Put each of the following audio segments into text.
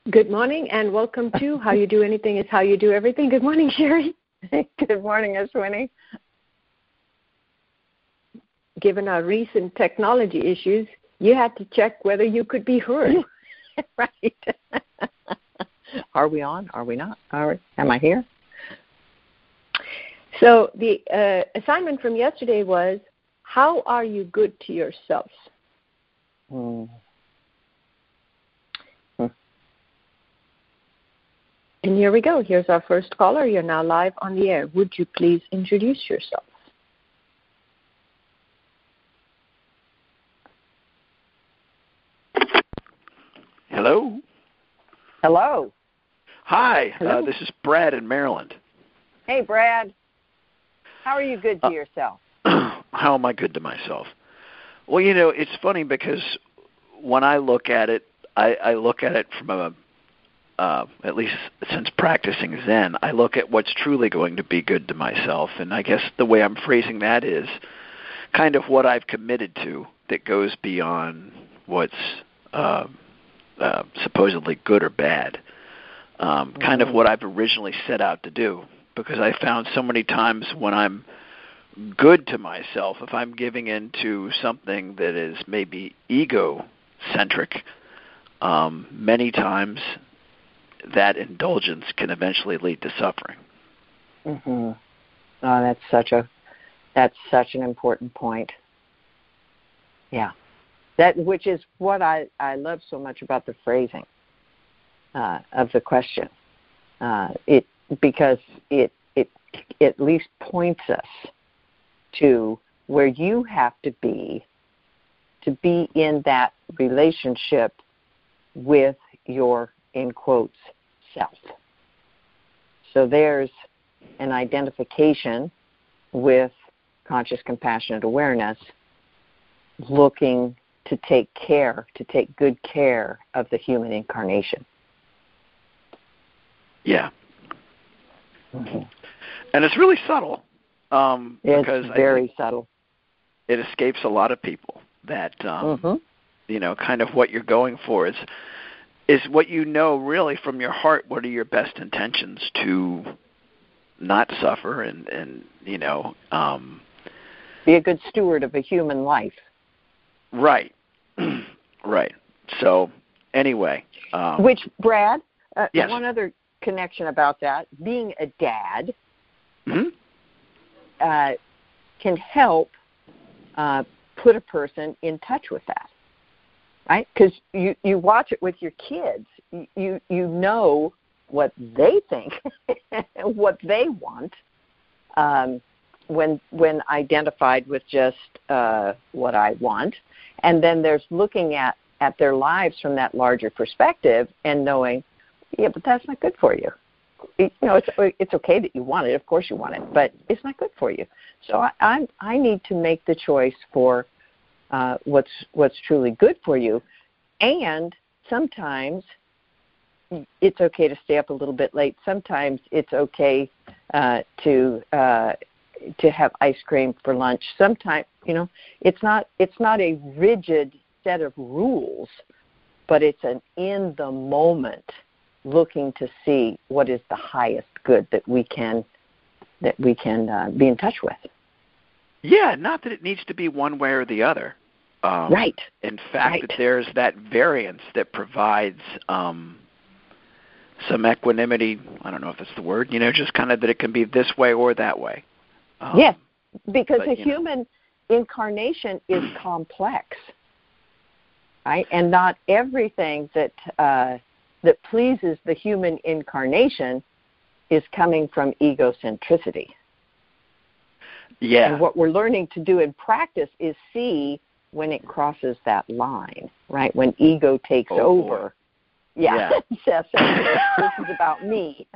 Good morning and welcome to How You Do Anything is How You Do Everything. Good morning, Sherry. Good morning, Ashwini. Given our recent technology issues, you had to check whether you could be heard. Right. Are we on? Are we not? Am I here? So the assignment from yesterday was, how are you good to yourself? And here we go. Here's our first caller. You're now live on the air. Would you please introduce yourself? Hello. Hello. Hi. Hello. This is Brad in Maryland. Hey, Brad. How are you good to yourself? How am I good to myself? Well, you know, it's funny because when I look at it, I look at it from a at least since practicing Zen, I look at what's truly going to be good to myself. And I guess the way I'm phrasing that is kind of what I've committed to that goes beyond what's supposedly good or bad. Kind of what I've originally set out to do. Because I found so many times when I'm good to myself, if I'm giving into something that is maybe ego-centric, many times that indulgence can eventually lead to suffering. Mm-hmm. Oh, that's such an important point. Yeah, which is what I love so much about the phrasing of the question. Because it at least points us to where you have to be in that relationship with your, in quotes, self. So there's an identification with conscious compassionate awareness, looking to take good care of the human incarnation. Yeah. Mm-hmm. And it's really subtle. Because it's very subtle. It escapes a lot of people that, you know, kind of what you're going for is what you know really from your heart. What are your best intentions to not suffer and you know. Be a good steward of a human life. Right. Right. So anyway. Which, Brad, yes. One other connection about that, being a dad can help put a person in touch with that, right? Because you watch it with your kids. You know what they think, what they want, when identified with just what I want. And then there's looking at their lives from that larger perspective and knowing, yeah, but that's not good for you. You know, it's okay that you want it. Of course you want it, but it's not good for you. So I need to make the choice for what's truly good for you. And sometimes it's okay to stay up a little bit late. Sometimes it's okay to have ice cream for lunch. Sometimes, you know, it's not a rigid set of rules, but it's an in the moment looking to see what is the highest good that we can be in touch with. Yeah, not that it needs to be one way or the other. Right. In fact, that there's that variance that provides some equanimity. I don't know if it's the word, you know, just kind of that it can be this way or that way. Yes, because the human incarnation is complex, right? And not everything that pleases the human incarnation is coming from egocentricity. Yeah. And what we're learning to do in practice is see when it crosses that line, right? When ego takes over. Yeah. Says, this is about me.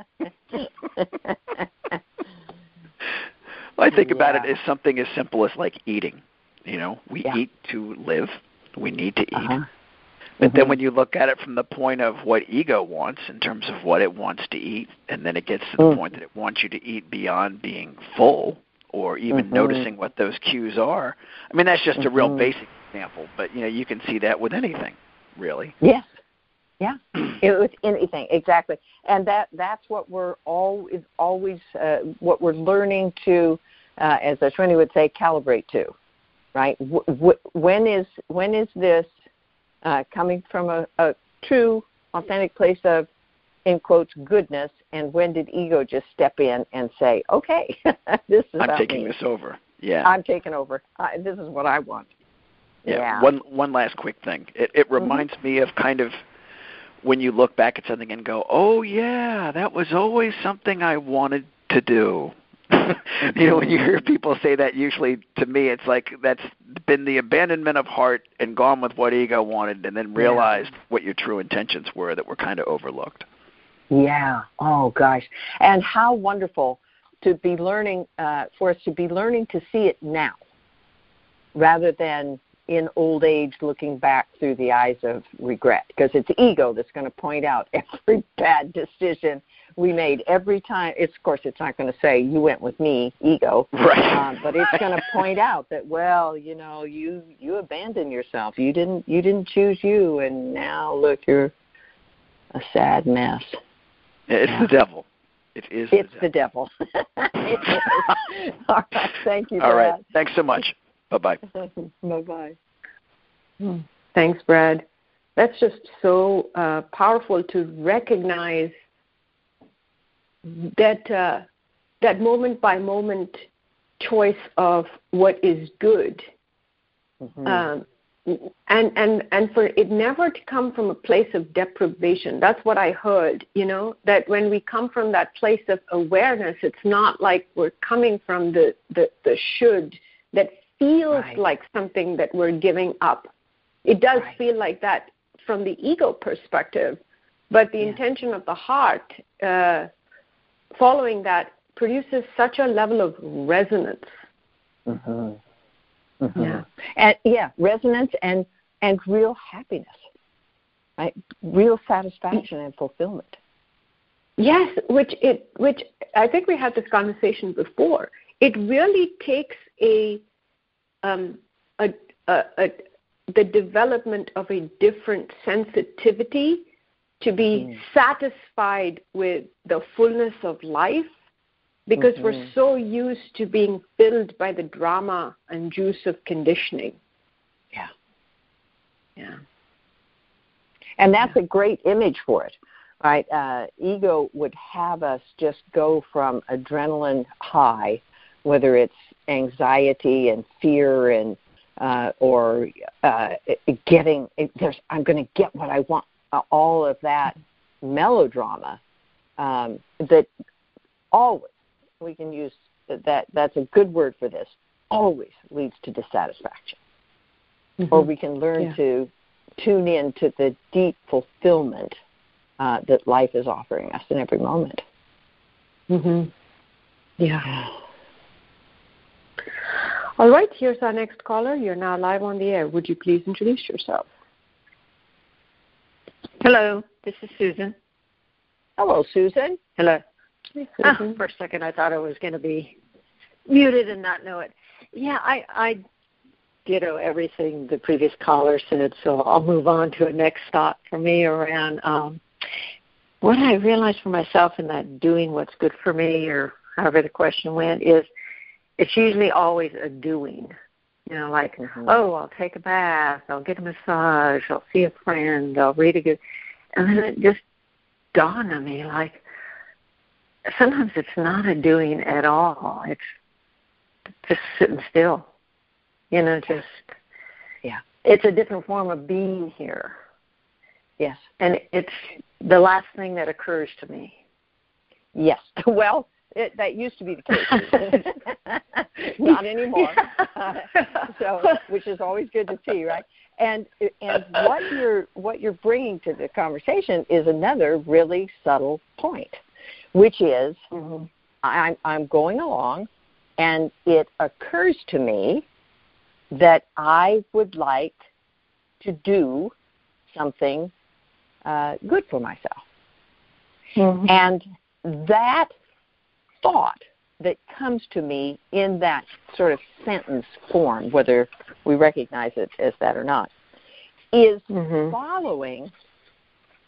I think about it as something as simple as like eating. You know, we eat to live. We need to eat. But then when you look at it from the point of what ego wants in terms of what it wants to eat, and then it gets to the point that it wants you to eat beyond being full or even noticing what those cues are. I mean, that's just a real basic example, but, you know, you can see that with anything, really. Yes. Yeah, with anything, exactly. And that's what we're always what we're learning to, as Ashwini would say, calibrate to, right? When is this coming from a true, authentic place of, in quotes, goodness, and when did ego just step in and say, okay, this is I'm taking me. this over. Yeah, I'm taking over. This is what I want. Yeah. One last quick thing. It reminds me of kind of when you look back at something and go, oh yeah, that was always something I wanted to do. You know, when you hear people say that, usually to me it's like that's been the abandonment of heart and gone with what ego wanted, and then realized what your true intentions were that were kind of overlooked. Yeah. Oh gosh. And how wonderful to be learning, for us to be learning to see it now, rather than in old age looking back through the eyes of regret, because it's ego that's going to point out every bad decision we made every time. Of course, it's not going to say, you went with me, ego, right. But it's going to point out that, well, you know, you abandoned yourself. You didn't choose you, and now look, you're a sad mess. It's the devil. It's the devil. It is. All right. Thank you, Brad. All right. Thanks so much. Bye-bye. Bye-bye. Thanks, Brad. That's just so powerful to recognize that that moment-by-moment choice of what is good. And for it never to come from a place of deprivation. That's what I heard, you know, that when we come from that place of awareness, it's not like we're coming from the should that feels like something that we're giving up. It does feel like that from the ego perspective, but the intention of the heart following that produces such a level of resonance. Yeah. And resonance and real happiness, right? Real satisfaction and fulfillment. Yes, which I think we had this conversation before. It really takes the development of a different sensitivity to be satisfied with the fullness of life, because we're so used to being filled by the drama and juice of conditioning. Yeah. And that's a great image for it, right? Ego would have us just go from adrenaline high, whether it's anxiety and fear and or getting, I'm going to get what I want, all of that melodrama, that always, we can use that's a good word for this, always leads to dissatisfaction. Or we can learn to tune in to the deep fulfillment that life is offering us in every moment. Yeah. All right, here's our next caller. You're now live on the air. Would you please introduce yourself? Hello, this is Susan. Hello, Susan. Hello. Hey, Susan. For a second, I thought I was going to be muted and not know it. Yeah, I ditto everything the previous caller said, so I'll move on to a next thought for me around what I realized for myself in that doing what's good for me, or however the question went, is it's usually always a doing. You know, like, oh, I'll take a bath, I'll get a massage, I'll see a friend, I'll read a good... And then it just dawned on me, like, sometimes it's not a doing at all. It's just sitting still. You know, just... Yeah. It's a different form of being here. Yes. And it's the last thing that occurs to me. Yes. Well, that used to be the case. Not anymore. So, which is always good to see, right? And what you're bringing to the conversation is another really subtle point, which is I'm going along, and it occurs to me that I would like to do something good for myself. And that thought that comes to me in that sort of sentence form, whether we recognize it as that or not, is following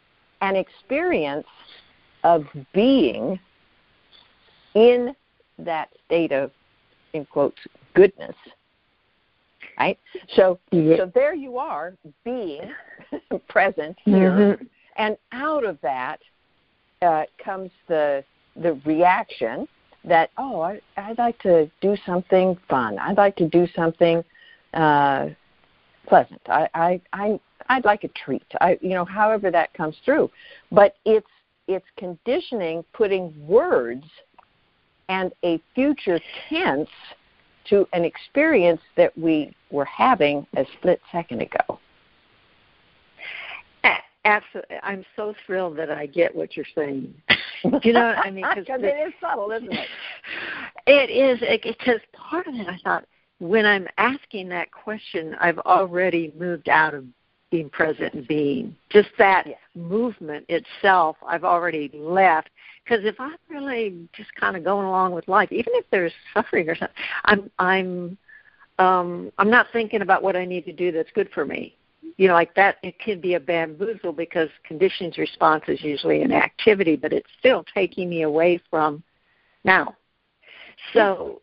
an experience of being in that state of, in quotes, goodness, right? So there you are, being present here, and out of that comes the reaction that, I'd like to do something fun. I'd like to do something pleasant. I'd like a treat. However that comes through, but it's conditioning, putting words and a future tense to an experience that we were having a split second ago. Absolutely. I'm so thrilled that I get what you're saying. Do you know what I mean? Because it is subtle, isn't it? It is, because part of it, I thought, when I'm asking that question, I've already moved out of being present and being. Just that movement itself, I've already left. Because if I'm really just kind of going along with life, even if there's suffering or something, I'm not thinking about what I need to do that's good for me. Like that, it can be a bamboozle because conditioned response is usually an activity, but it's still taking me away from now. So,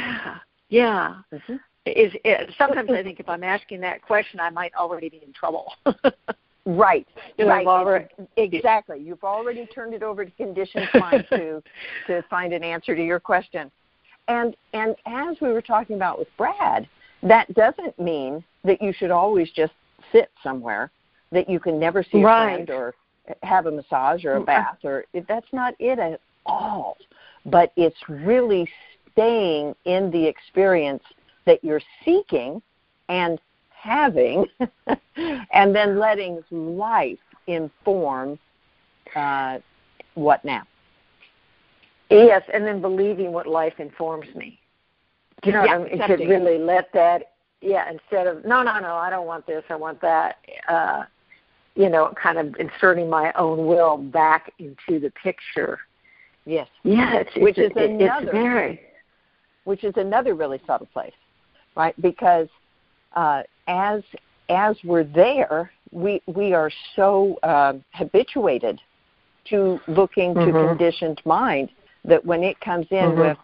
sometimes I think if I'm asking that question, I might already be in trouble. Right. Right. Exactly. You've already turned it over to conditioned mind to find an answer to your question. And as we were talking about with Brad, that doesn't mean that you should always just sit somewhere, that you can never see a friend or have a massage or a bath, or that's not it at all. But it's really staying in the experience that you're seeking and having, and then letting life inform what now. Yes, and then believing what life informs me. Do you know what I mean? To really let that, instead of, no, I don't want this, I want that, kind of inserting my own will back into the picture. Yes. Yeah, which is another really subtle place, right? Because as we're there, we are so habituated to looking to conditioned mind that when it comes in with,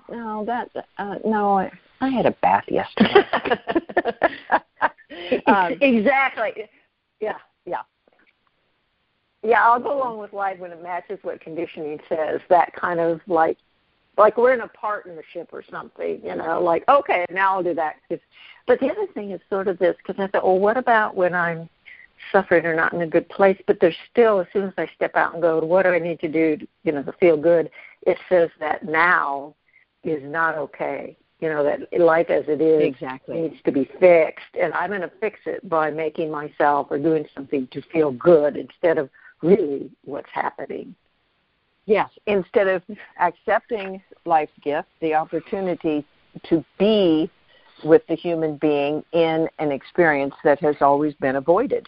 I had a bath yesterday. Exactly. Yeah. I'll go along with life when it matches what conditioning says. That kind of like we're in a partnership or something, like, okay, now I'll do that. But the other thing is sort of this, because I thought, well, what about when I'm suffering or not in a good place? But there's still, as soon as I step out and go, what do I need to do to feel good? It says that now is not okay. That life as it is needs to be fixed. And I'm going to fix it by making myself or doing something to feel good instead of really what's happening. Yes, instead of accepting life's gift, the opportunity to be with the human being in an experience that has always been avoided.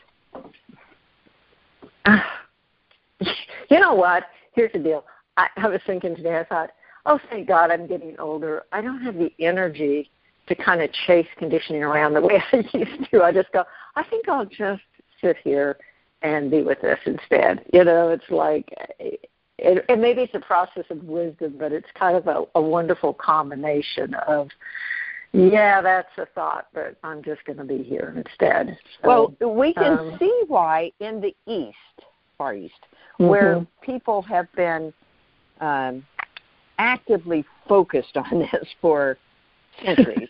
You know what? Here's the deal. I was thinking today, I thought, oh, thank God I'm getting older. I don't have the energy to kind of chase conditioning around the way I used to. I just go, I think I'll just sit here and be with this instead. It's like, and maybe it's a process of wisdom, but it's kind of a wonderful combination of, that's a thought, but I'm just going to be here instead. So, well, we can see why in the Far East, where people have been actively focused on this for centuries.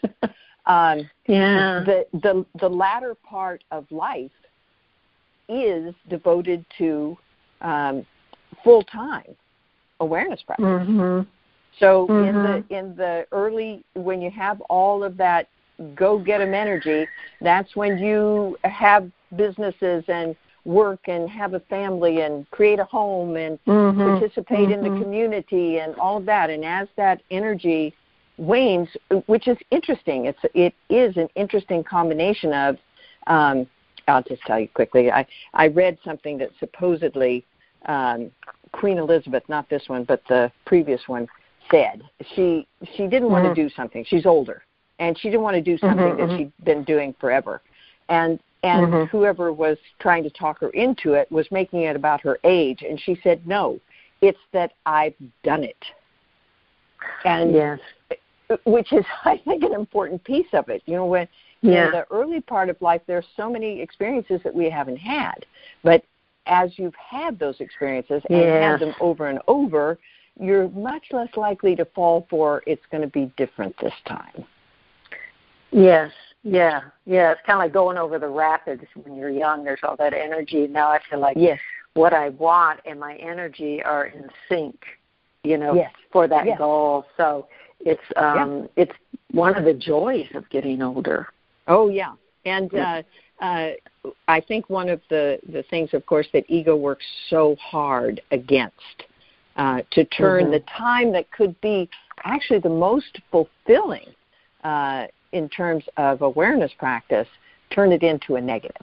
The latter part of life is devoted to full-time awareness practice. So in the early, when you have all of that go-get-em energy, that's when you have businesses and work and have a family and create a home and participate in the community and all of that. And as that energy wanes, which is interesting, it is an interesting combination of, I'll just tell you quickly, I read something that supposedly Queen Elizabeth, not this one, but the previous one, said she didn't want to do something. She's older, and she didn't want to do something that she'd been doing forever. And And whoever was trying to talk her into it was making it about her age. And she said, no, it's that I've done it. And yes. Which is, I think, an important piece of it. You know, when in the early part of life, there's so many experiences that we haven't had. But as you've had those experiences and had them over and over, you're much less likely to fall for it's going to be different this time. Yes. Yeah. It's kind of like going over the rapids when you're young. There's all that energy. Now I feel like what I want and my energy are in sync, you know, for that goal. So it's one of the joys of getting older. Oh, yeah. And I think one of the things, of course, that ego works so hard against to turn the time that could be actually the most fulfilling in terms of awareness practice, turn it into a negative.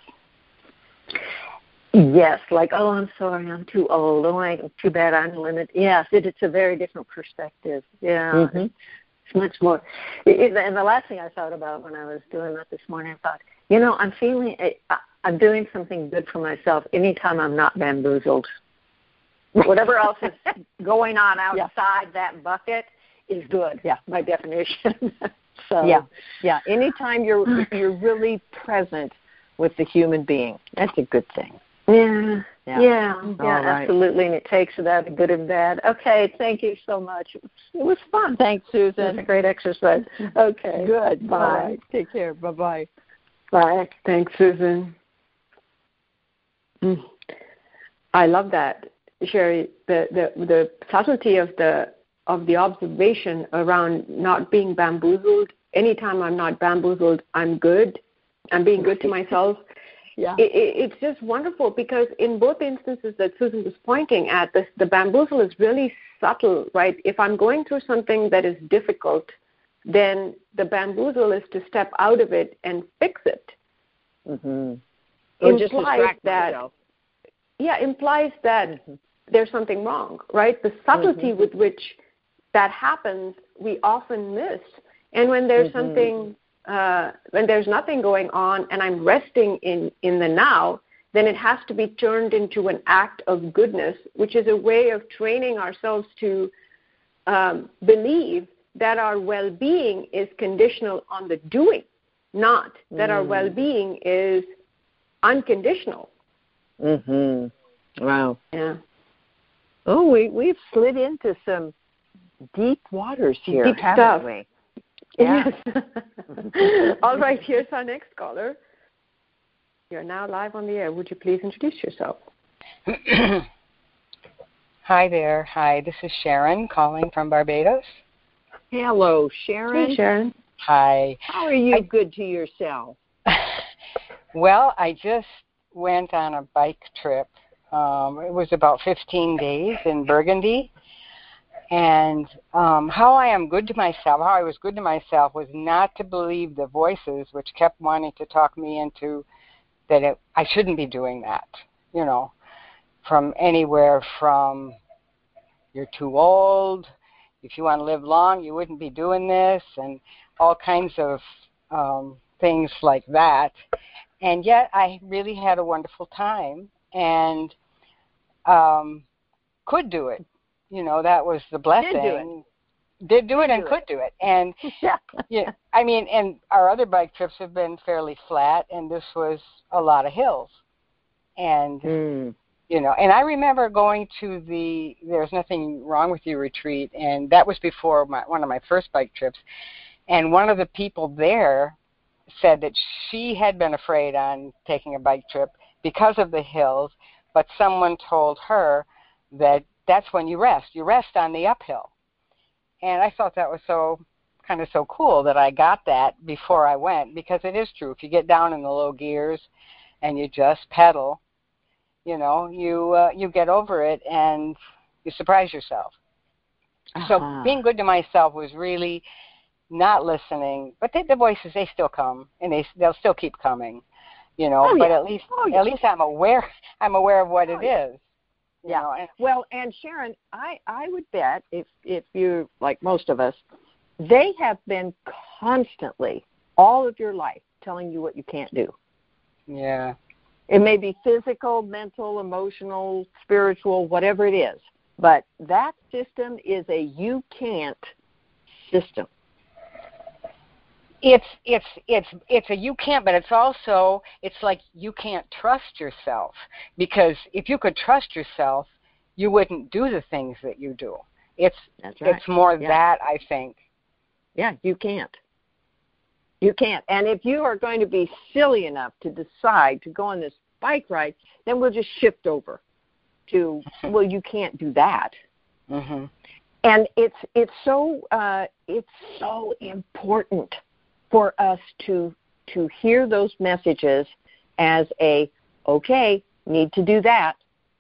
Yes, like, oh, I'm sorry, I'm too old. Oh, too bad, I'm limited. Yes, it's a very different perspective. Yeah, it's much more. And the last thing I thought about when I was doing that this morning, I thought, you know, I'm doing something good for myself anytime I'm not bamboozled. Whatever else is going on outside that bucket is good, by definition. So anytime you're really present with the human being, that's a good thing. Absolutely, and it takes it out of good and bad. Okay, thank you so much. It was fun. Thanks, Susan. It was a great exercise. Okay, good. Bye. All right. Take care. Bye-bye. Bye. Thanks, Susan. I love that, Sherry. The subtlety of the observation around not being bamboozled. Anytime I'm not bamboozled, I'm good. I'm being good to myself. It's just wonderful because in both instances that Susan was pointing at, the bamboozle is really subtle, right? If I'm going through something that is difficult, then the bamboozle is to step out of it and fix it. Or just distract myself. Implies that there's something wrong, right? The subtlety with which that happens, we often miss. And when there's something, when there's nothing going on and I'm resting in the now, then it has to be turned into an act of goodness, which is a way of training ourselves to believe that our well-being is conditional on the doing, not that our well-being is unconditional. Wow. Yeah. Oh, we've slid into some deep waters here, deep haven't stuff. We? Yeah. Yes. All right, here's our next caller. You're now live on the air. Would you please introduce yourself? Hi there. Hi, this is Sharon calling from Barbados. Hello, Sharon. Hey, Sharon. Hi. How are you good to yourself? Well, I just went on a bike trip. It was about 15 days in Burgundy. And how I am good to myself, how I was good to myself was not to believe the voices which kept wanting to talk me into that I shouldn't be doing that, you know, from anywhere from you're too old, if you want to live long, you wouldn't be doing this, and all kinds of things like that. And yet I really had a wonderful time and could do it. You know, that was the blessing. Did do it and could do it. And, I mean, and our other bike trips have been fairly flat, and this was a lot of hills. And, you know, and I remember going to the There's Nothing Wrong With You retreat, and that was before one of my first bike trips. And one of the people there said that she had been afraid on taking a bike trip because of the hills, but someone told her that that's when you rest. You rest on the uphill. And I thought that was so cool that I got that before I went, because it is true. If you get down in the low gears and you just pedal, you know, you get over it and you surprise yourself. So being good to myself was really not listening, but the voices, they still come, and they'll still keep coming, you know. But at least I'm aware of what it is. Yeah. You know, well, and Sharon, I would bet if you're like most of us, they have been constantly, all of your life, telling you what you can't do. Yeah. It may be physical, mental, emotional, spiritual, whatever it is. But that system is a you can't system. It's a you can't, but it's also, it's like you can't trust yourself, because if you could trust yourself, you wouldn't do the things that you do. That's right. It's more that, I think. Yeah, you can't. You can't. And if you are going to be silly enough to decide to go on this bike ride, then we'll just shift over to, well, you can't do that. Mm-hmm. And it's so important for us to hear those messages as okay, need to do that.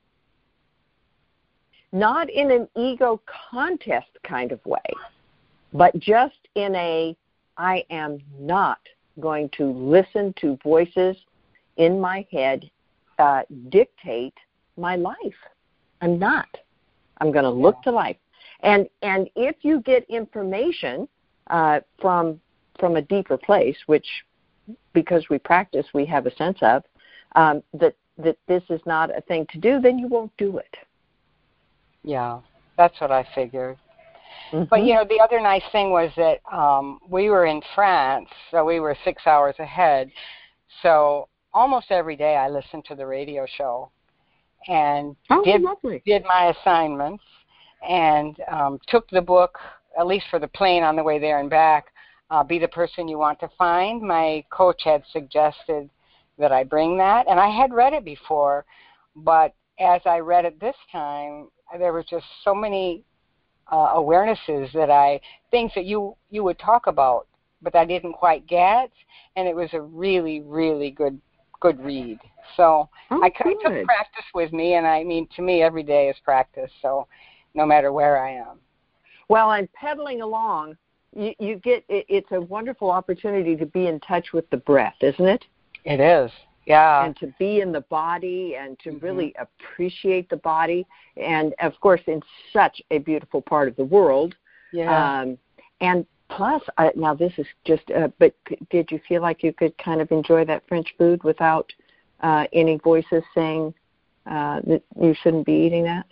Not in an ego contest kind of way, but just in I am not going to listen to voices in my head dictate my life. I'm not. I'm going to look to life. And if you get information from a deeper place, which, because we practice, we have a sense of, that this is not a thing to do, then you won't do it. Yeah, that's what I figured. Mm-hmm. But, the other nice thing was that we were in France, so we were 6 hours ahead. So almost every day I listened to the radio show and did my assignments and took the book, at least for the plane on the way there and back, Be the Person You Want to Find. My coach had suggested that I bring that, and I had read it before, but as I read it this time, there were just so many awarenesses things that you would talk about, but I didn't quite get, and it was a really, really good read. So I took practice with me, and I mean, to me, every day is practice, so no matter where I am. Well, and pedaling along, you get, it's a wonderful opportunity to be in touch with the breath, isn't it? It is. Yeah. And to be in the body and to really appreciate the body. And, of course, in such a beautiful part of the world. Yeah. And plus, now this is just, but did you feel like you could kind of enjoy that French food without any voices saying that you shouldn't be eating that?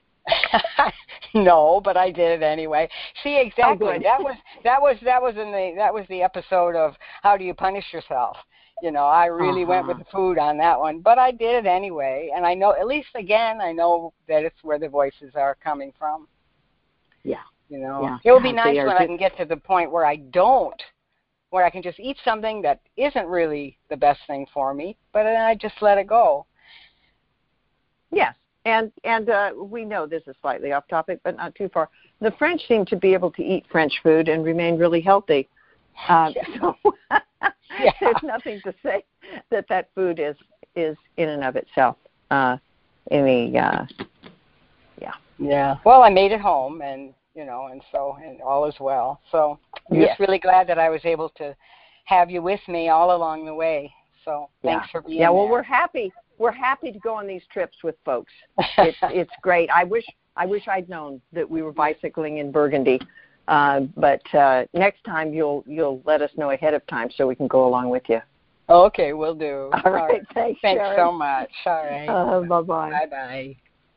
No, but I did it anyway. See, exactly. Oh, that was the episode of How Do You Punish Yourself? I really went with the food on that one, but I did it anyway. And I know, at least again, I know that it's where the voices are coming from. Yeah. It will be nice when I can get to the point where I can just eat something that isn't really the best thing for me, but then I just let it go. Yes. And we know this is slightly off topic, but not too far. The French seem to be able to eat French food and remain really healthy. So there's nothing to say that food is in and of itself Yeah. Well, I made it home, and and all is well. So I'm just really glad that I was able to have you with me all along the way. So thanks for being there. Well, we're happy. We're happy to go on these trips with folks. It's great. I wish I'd known that we were bicycling in Burgundy. But next time you'll let us know ahead of time so we can go along with you. Okay, we'll do. All right. Thanks so much. All right. Bye-bye. Bye-bye.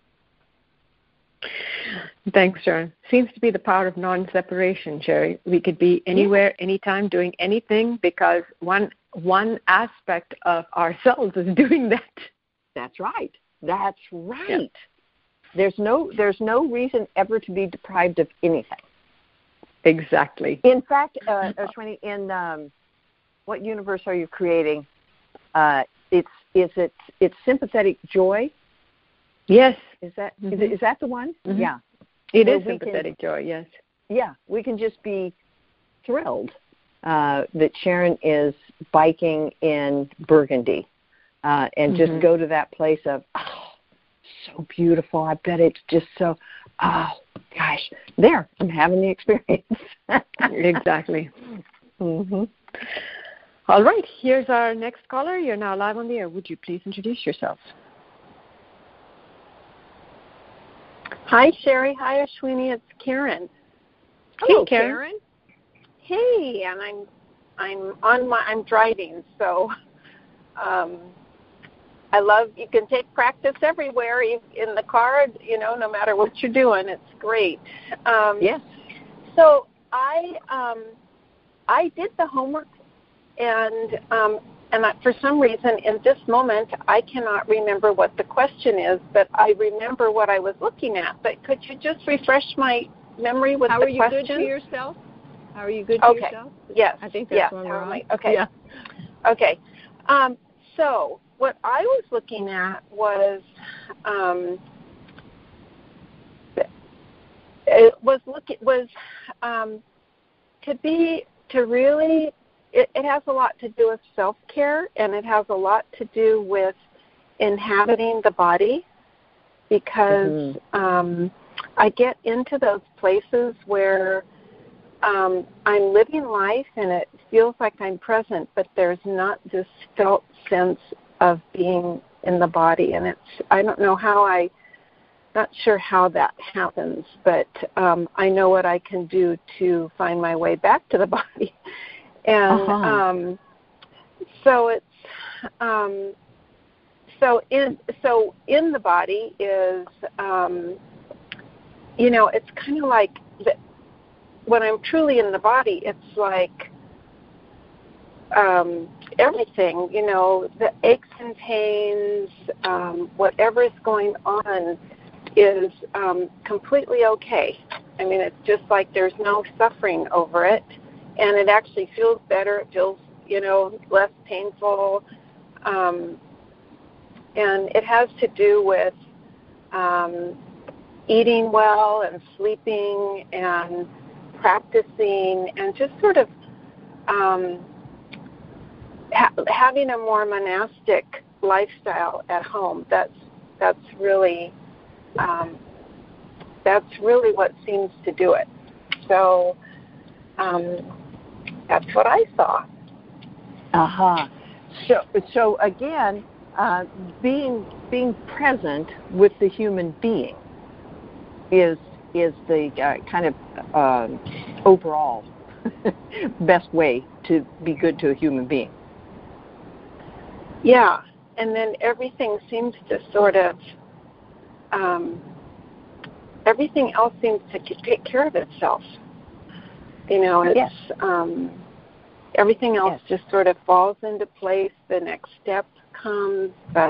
Thanks, Sharon. Seems to be the power of non-separation, Sherry. We could be anywhere, anytime, doing anything, because one aspect of ourselves is doing that. That's right. That's right. Yeah. There's no reason ever to be deprived of anything. Exactly. In fact, Ashwini, in what universe are you creating? It's sympathetic joy. Yes. Is that the one? Mm-hmm. Yeah. It is sympathetic joy. Yes. Yeah, we can just be thrilled that Sharon is biking in Burgundy, and just go to that place of so beautiful. I bet it's just so. Oh gosh, there I'm having the experience. Exactly. Mm-hmm. All right, here's our next caller. You're now live on the air. Would you please introduce yourself? Hi, Sherry. Hi, Ashwini. It's Karen. Hello, Karen. Hey, and I'm driving, so I love, you can take practice everywhere, in the car, no matter what you're doing. It's great. Yes. So I did the homework, and for some reason in this moment I cannot remember what the question is, but I remember what I was looking at. But could you just refresh my memory with the question? How are you good to yourself? How are you good to yourself? Yes. I think that's one we're on. Okay. Yeah. Okay. So what I was looking at was it has a lot to do with self-care, and it has a lot to do with inhabiting the body, because I get into those places where I'm living life and it feels like I'm present, but there's not this felt sense of being in the body. And I don't know not sure how that happens, but I know what I can do to find my way back to the body. And so it's so in the body is it's kind of like when I'm truly in the body, it's like everything, the aches and pains, whatever is going on is completely okay. I mean, it's just like there's no suffering over it, and it actually feels better. It feels, less painful, and it has to do with eating well and sleeping and practicing and just sort of having a more monastic lifestyle at home. That's really what seems to do it. So that's what I saw. So again, being present with the human being is the kind of overall best way to be good to a human being. Yeah, and then everything seems to sort of, everything else seems to take care of itself. It's everything else just sort of falls into place. The next step comes.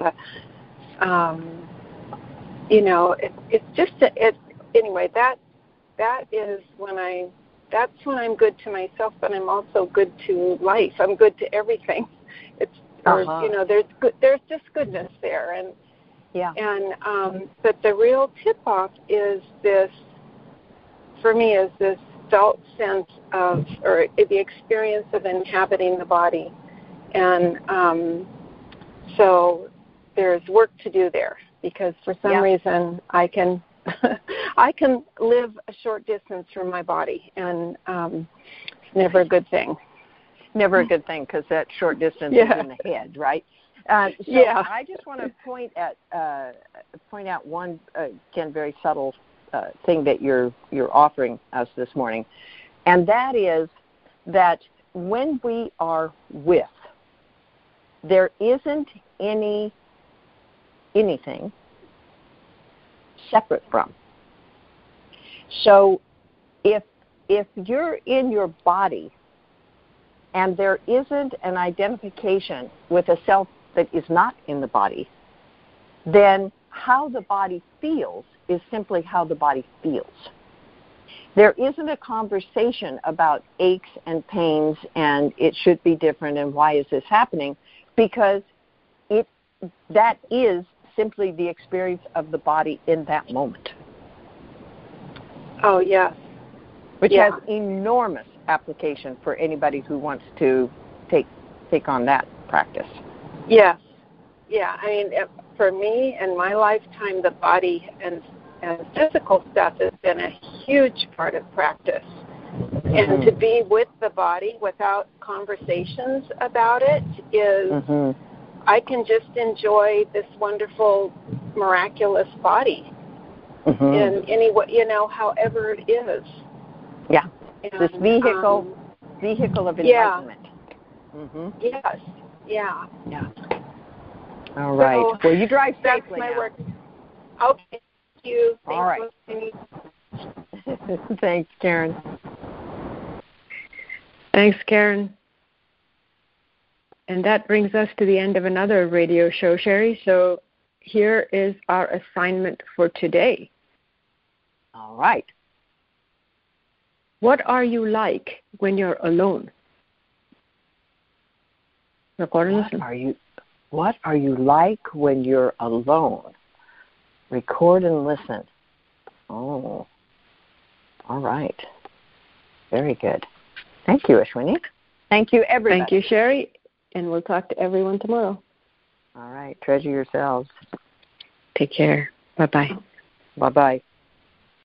It's just anyway. That is when that's when I'm good to myself, but I'm also good to life. I'm good to everything. There's just goodness there, and but the real tip-off is this, for me, is this felt sense of, or the experience of inhabiting the body, and so there's work to do there, because for some reason I can live a short distance from my body, and it's never a good thing. Never a good thing, because that short distance is in the head, right? I just want to point out one again very subtle thing that you're offering us this morning, and that is that when we are with, there isn't anything separate from. So if you're in your body and there isn't an identification with a self that is not in the body, then how the body feels is simply how the body feels. There isn't a conversation about aches and pains and it should be different and why is this happening, because that is simply the experience of the body in that moment. Oh, yes. Which has enormous application for anybody who wants to take on that practice. Yes. Yeah, I mean, for me, in my lifetime, the body and physical stuff has been a huge part of practice. Mm-hmm. And to be with the body without conversations about it is, I can just enjoy this wonderful, miraculous body in any way, however it is. Yeah, and, this vehicle of enlightenment. Yes, yeah. All right. So well, you drive that's safely my now. work. Okay. Thank you. Thanks, All right. Thanks, Karen. Thanks, Karen. And that brings us to the end of another radio show, Sherry. So here is our assignment for today. All right. What are you like when you're alone? Record and listen. What are you like when you're alone? Record and listen. Oh, all right. Very good. Thank you, Ashwini. Thank you, everybody. Thank you, Sherry. And we'll talk to everyone tomorrow. All right. Treasure yourselves. Take care. Bye-bye. Bye-bye.